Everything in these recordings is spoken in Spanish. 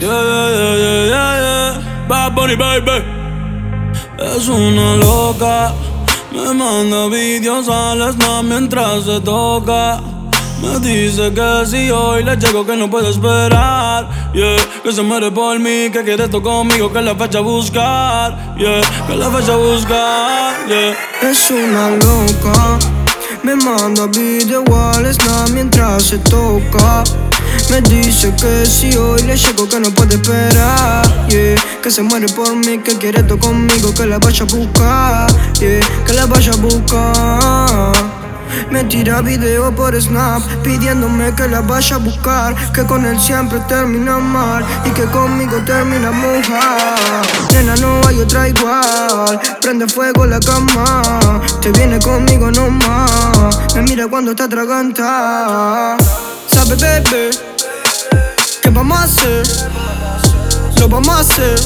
yeah. Bad Bunny, baby. Es una loca. Me manda videos al snap mientras se toca. Me dice que si hoy le llego que no puede esperar, yeah. Que se muere por mí, que quiere esto conmigo, que la vaya a buscar, yeah. Que la vaya a buscar, yeah. Es una loca. Me manda video al snap mientras se toca. Me dice que si hoy le llego que no puede esperar, yeah. Que se muere por mí, que quiere esto conmigo, que la vaya a buscar, yeah. Que la vaya a buscar. Me tira video por Snap pidiéndome que la vaya a buscar, que con él siempre termina mal y que conmigo termina mojar. Nena, no hay otra igual, prende fuego la cama, te viene conmigo nomás. Me mira cuando está atragantada. Sabe, bebé, ¿qué vamos a hacer? Lo vamos a hacer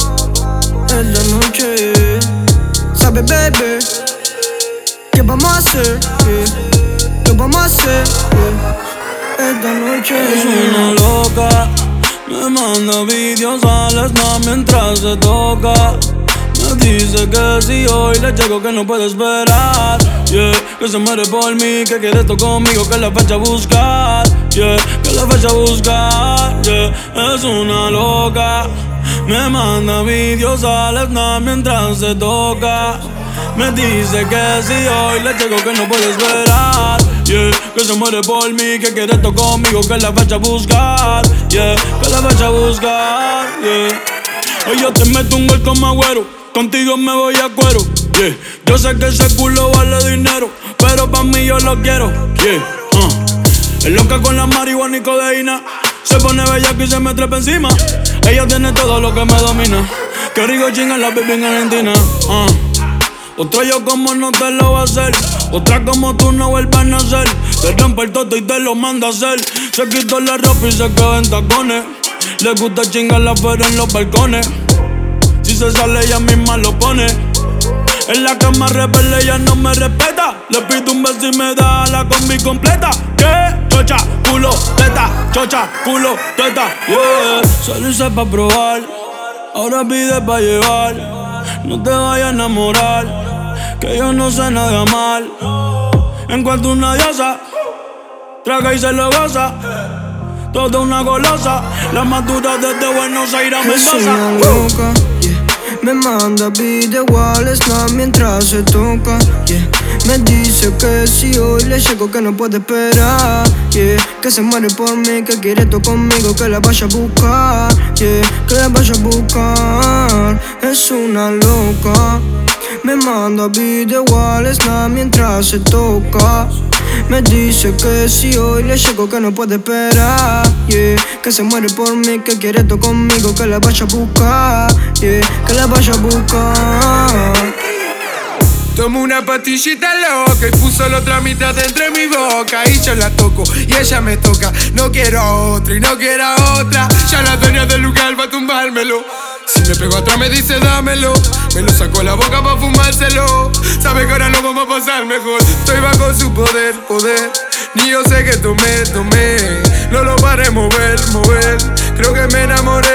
en la noche. Sabe, bebé, ¿qué vamos a hacer? Lo vamos a hacer esta noche. Es una loca. Me manda videos al snap mientras se toca. Me dice que si hoy le llego que no puede esperar, yeah. Que se muere por mí, que quiere esto conmigo, que la vaya a buscar, yeah. Que la vaya a buscar, yeah. Es una loca. Me manda videos al snap mientras se toca. Me dice que si hoy le llego que no puede esperar, yeah. Que se muere por mí, que quiere esto conmigo, que la vaya a buscar, yeah. Que la vaya a buscar, yeah. Hoy yo te meto un gol como Agüero, contigo me voy a cuero, yeah. Yo sé que ese culo vale dinero, pero pa' mí yo lo quiero, yeah. Es loca con la marihuana y codeína, se pone bellaco y se me trepa encima. Ella tiene todo lo que me domina, que rico chinga la baby en Argentina, Otra yo como no te lo va a hacer, otra como tú no vuelvas a nacer. Te rompe el toto y te lo manda a hacer. Se quitó la ropa y se quedó en tacones. Le gusta chingarla afuera en los balcones. Si se sale ella misma lo pone. En la cama rebelde ella no me respeta. Le pido un beso y me da la combi completa. ¿Qué? Chocha, culo, teta. Chocha, culo, teta, yeah. Solo hice pa' probar, ahora pide pa' llevar. No te vayas a enamorar, que yo no sé nada de amar. En cuanto una diosa, traga y se lo goza. Toda una golosa, la más dura desde Buenos Aires a Mendoza. Es una loca, yeah. Me manda video al snap mientras se toca, yeah. Me dice que si hoy le llego que no puede esperar, yeah. Que se muere por mí, que quiere esto conmigo, que la vaya a buscar, yeah. Que la vaya a buscar. Es una loca. Me manda video al snap mientras se toca. Me dice que si hoy le llego que no puede esperar, yeah. Que se muere por mí, que quiere esto conmigo, que la vaya a buscar, yeah. Que la vaya a buscar. Tomo una pastillita loca y puso la otra mitad entre mi boca. Y yo la toco y ella me toca. No quiero a otra y no quiero a otra. Ya la dueña del lugar va a tumbármelo. Si me pego atrás me dice dámelo. Me lo sacó la boca pa' fumárselo. Sabe que ahora lo vamos a pasar mejor. Estoy bajo su poder. Ni yo sé que tomé. No lo paré mover. Creo que me enamoré.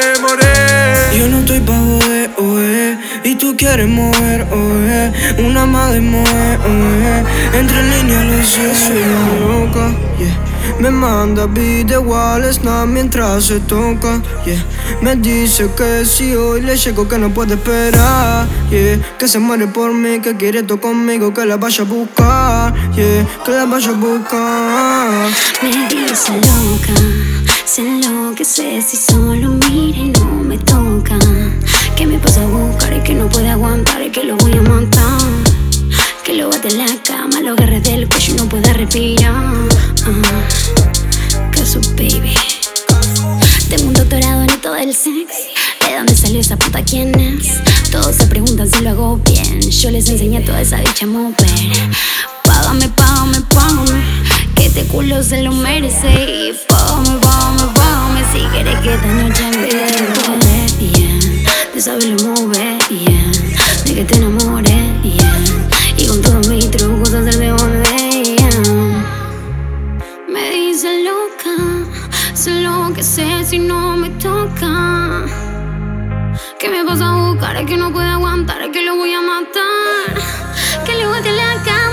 Yo no estoy pa' joder, y tú quieres mover, una madre mover, entre líneas lo sé. Soy una loca, yeah. Me manda video al snap mientras se toca, yeah. Me dice que si hoy le llego que no puede esperar, yeah. Que se muere por mí, que quiere esto conmigo, que la vaya a buscar, yeah. Que la vaya a buscar. Me dice loca, se enloquece si solo mira y no me toca. Que me pasa a buscar y que no puede aguantar y que lo voy a matar. Que lo bate en la cama, lo agarre del cuello y no pueda respirar. Casu baby. Tengo un doctorado en todo el sex. ¿De dónde salió esa puta? ¿Quién es? Todos se preguntan si lo hago bien. Yo les enseñé a toda esa bicha a mover. Págame, que este culo se lo merece. Y págame, si quieres que esta noche empiece bien. De saberlo mover bien. De que te enamore bien. Y con todos mis trucos hacer de volver. Me dice loca, solo tengo que hacer si no me toca? ¿Qué me vas a buscar? Es que no puedo aguantar, es que lo voy a matar. Que le guste la cama.